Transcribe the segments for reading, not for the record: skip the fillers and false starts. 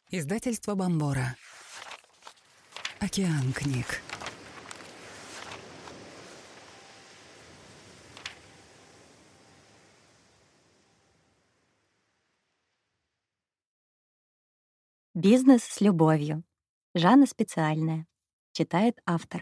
Издательство Бомбора. Океан книг. «Бизнес с любовью». Жанна Специальная. Читает автор.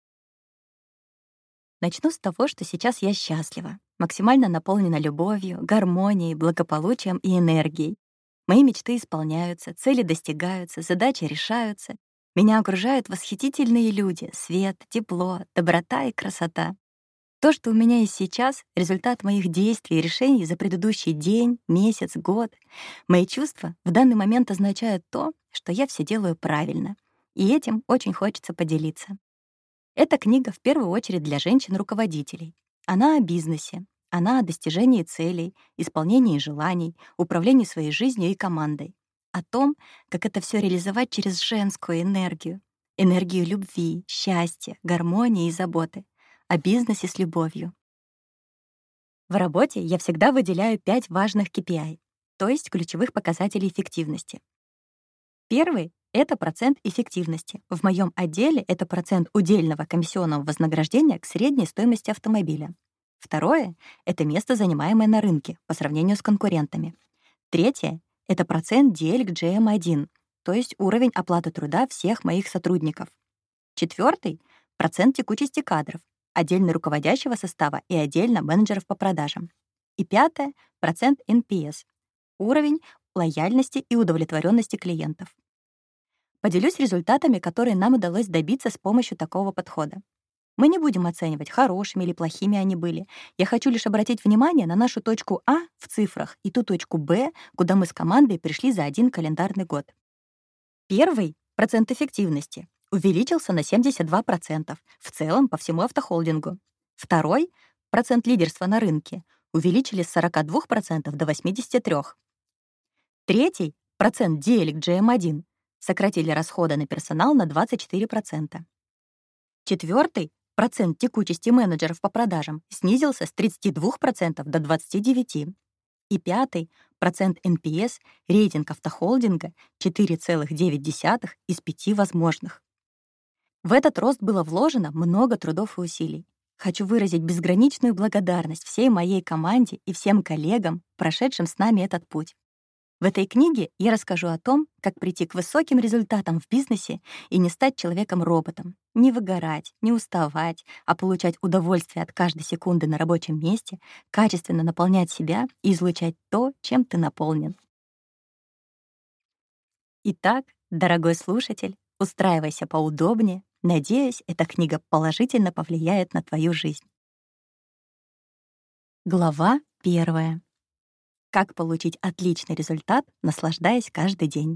Начну с того, что сейчас я счастлива, максимально наполнена любовью, гармонией, благополучием и энергией. Мои мечты исполняются, цели достигаются, задачи решаются. Меня окружают восхитительные люди, свет, тепло, доброта и красота. То, что у меня есть сейчас, — результат моих действий и решений за предыдущий день, месяц, год. Мои чувства в данный момент означают то, что я все делаю правильно. И этим очень хочется поделиться. Эта книга в первую очередь для женщин-руководителей. Она о бизнесе, она о достижении целей, исполнении желаний, управлении своей жизнью и командой. О том, как это все реализовать через женскую энергию. Энергию любви, счастья, гармонии и заботы. О бизнесе с любовью. В работе я всегда выделяю 5 важных KPI, то есть ключевых показателей эффективности. Первый — это процент эффективности. В моем отделе это процент удельного комиссионного вознаграждения к средней стоимости автомобиля. Второе — это место, занимаемое на рынке по сравнению с конкурентами. Третье — это процент DL к GM1, то есть уровень оплаты труда всех моих сотрудников. Четвертый — процент текучести кадров, отдельно руководящего состава и отдельно менеджеров по продажам. И пятое — процент NPS, уровень лояльности и удовлетворенности клиентов. Поделюсь результатами, которые нам удалось добиться с помощью такого подхода. Мы не будем оценивать, хорошими или плохими они были. Я хочу лишь обратить внимание на нашу точку А в цифрах и ту точку Б, куда мы с командой пришли за один календарный год. Первый — процент эффективности увеличился на 72% в целом по всему автохолдингу. Второй — процент лидерства на рынке увеличили с 42% до 83%. Третий — процент DL к GM1 сократили расходы на персонал на 24%. Четвертый — процент текучести менеджеров по продажам снизился с 32% до 29%. И пятый — процент NPS, рейтинг автохолдинга 4,9 из 5 возможных. В этот рост было вложено много трудов и усилий. Хочу выразить безграничную благодарность всей моей команде и всем коллегам, прошедшим с нами этот путь. В этой книге я расскажу о том, как прийти к высоким результатам в бизнесе и не стать человеком-роботом, не выгорать, не уставать, а получать удовольствие от каждой секунды на рабочем месте, качественно наполнять себя и излучать то, чем ты наполнен. Итак, дорогой слушатель, устраивайся поудобнее. Надеюсь, эта книга положительно повлияет на твою жизнь. Глава 1. Как получить отличный результат, наслаждаясь каждый день.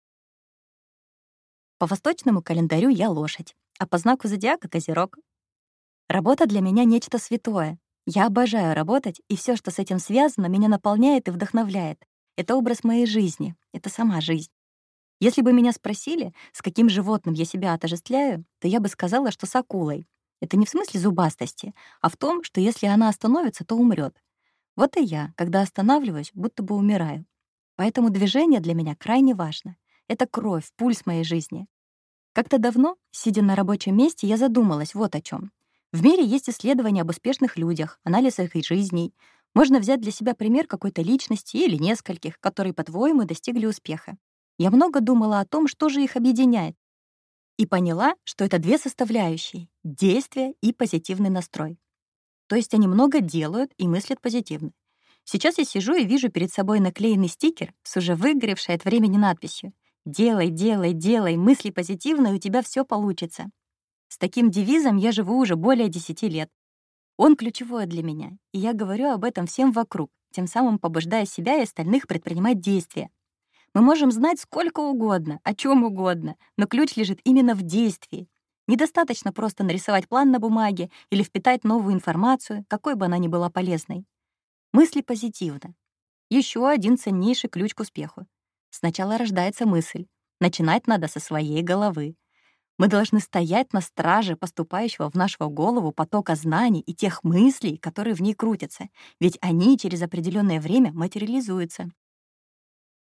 По восточному календарю я лошадь, а по знаку зодиака — Козерог. Работа для меня — нечто святое. Я обожаю работать, и все, что с этим связано, меня наполняет и вдохновляет. Это образ моей жизни, это сама жизнь. Если бы меня спросили, с каким животным я себя отождествляю, то я бы сказала, что с акулой. Это не в смысле зубастости, а в том, что если она остановится, то умрет. Вот и я, когда останавливаюсь, будто бы умираю. Поэтому движение для меня крайне важно. Это кровь, пульс моей жизни. Как-то давно, сидя на рабочем месте, я задумалась вот о чем. В мире есть исследования об успешных людях, анализ их жизней. Можно взять для себя пример какой-то личности или нескольких, которые, по-твоему, достигли успеха. Я много думала о том, что же их объединяет, и поняла, что это две составляющие — действие и позитивный настрой. То есть они много делают и мыслят позитивно. Сейчас я сижу и вижу перед собой наклеенный стикер с уже выгоревшей от времени надписью «Делай, делай, делай, мысли позитивно, и у тебя все получится». С таким девизом я живу уже более 10 лет. Он ключевой для меня, и я говорю об этом всем вокруг, тем самым побуждая себя и остальных предпринимать действия. Мы можем знать сколько угодно, о чем угодно, но ключ лежит именно в действии. Недостаточно просто нарисовать план на бумаге или впитать новую информацию, какой бы она ни была полезной. Мысли позитивно. Еще один ценнейший ключ к успеху. Сначала рождается мысль. Начинать надо со своей головы. Мы должны стоять на страже поступающего в нашу голову потока знаний и тех мыслей, которые в ней крутятся, ведь они через определенное время материализуются.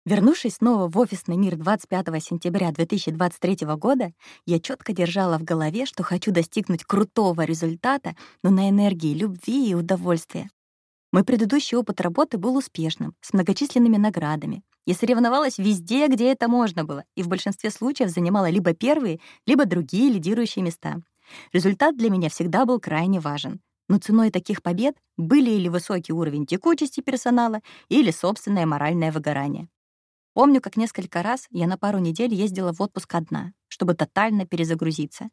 Вернувшись снова в офисный мир 25 сентября 2023 года, я четко держала в голове, что хочу достигнуть крутого результата, но на энергии любви и удовольствия. Мой предыдущий опыт работы был успешным, с многочисленными наградами. Я соревновалась везде, где это можно было, и в большинстве случаев занимала либо первые, либо другие лидирующие места. Результат для меня всегда был крайне важен. Но ценой таких побед были или высокий уровень текучести персонала, или собственное моральное выгорание. Помню, как несколько раз я на пару недель ездила в отпуск одна, чтобы тотально перезагрузиться.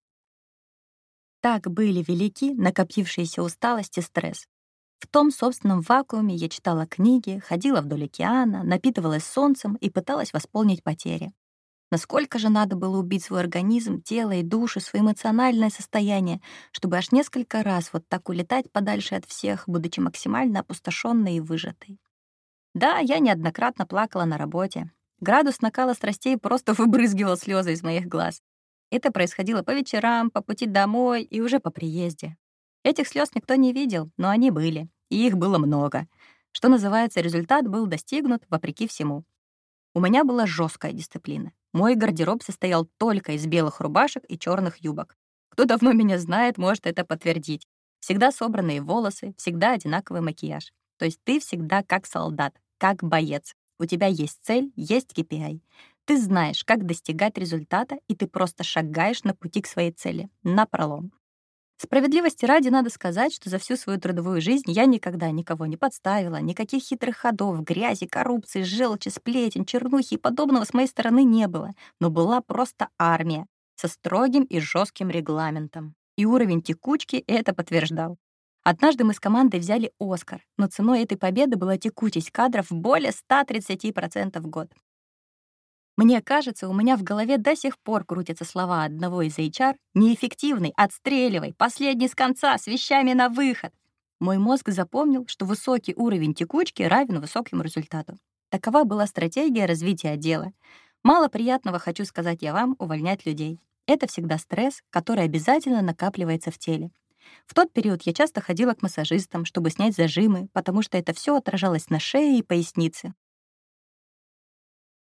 Так были велики накопившиеся усталость и стресс. В том собственном вакууме я читала книги, ходила вдоль океана, напитывалась солнцем и пыталась восполнить потери. Насколько же надо было убить свой организм, тело и душу, свое эмоциональное состояние, чтобы аж несколько раз вот так улетать подальше от всех, будучи максимально опустошенной и выжатой. Да, я неоднократно плакала на работе. Градус накала страстей просто выбрызгивал слезы из моих глаз. Это происходило по вечерам, по пути домой и уже по приезде. Этих слез никто не видел, но они были, и их было много. Что называется, результат был достигнут вопреки всему. У меня была жесткая дисциплина. Мой гардероб состоял только из белых рубашек и черных юбок. Кто давно меня знает, может это подтвердить. Всегда собранные волосы, всегда одинаковый макияж. То есть ты всегда как солдат, как боец. У тебя есть цель, есть KPI. Ты знаешь, как достигать результата, и ты просто шагаешь на пути к своей цели, напролом. Справедливости ради надо сказать, что за всю свою трудовую жизнь я никогда никого не подставила, никаких хитрых ходов, грязи, коррупции, желчи, сплетен, чернухи и подобного с моей стороны не было, но была просто армия со строгим и жестким регламентом. И уровень текучки это подтверждал. Однажды мы с командой взяли «Оскар», но ценой этой победы была текучесть кадров более 130% в год. Мне кажется, у меня в голове до сих пор крутятся слова одного из HR: «Неэффективный, отстреливай, последний с конца, с вещами на выход». Мой мозг запомнил, что высокий уровень текучки равен высокому результату. Такова была стратегия развития отдела. Мало приятного, хочу сказать я вам, увольнять людей. Это всегда стресс, который обязательно накапливается в теле. В тот период я часто ходила к массажистам, чтобы снять зажимы, потому что это все отражалось на шее и пояснице.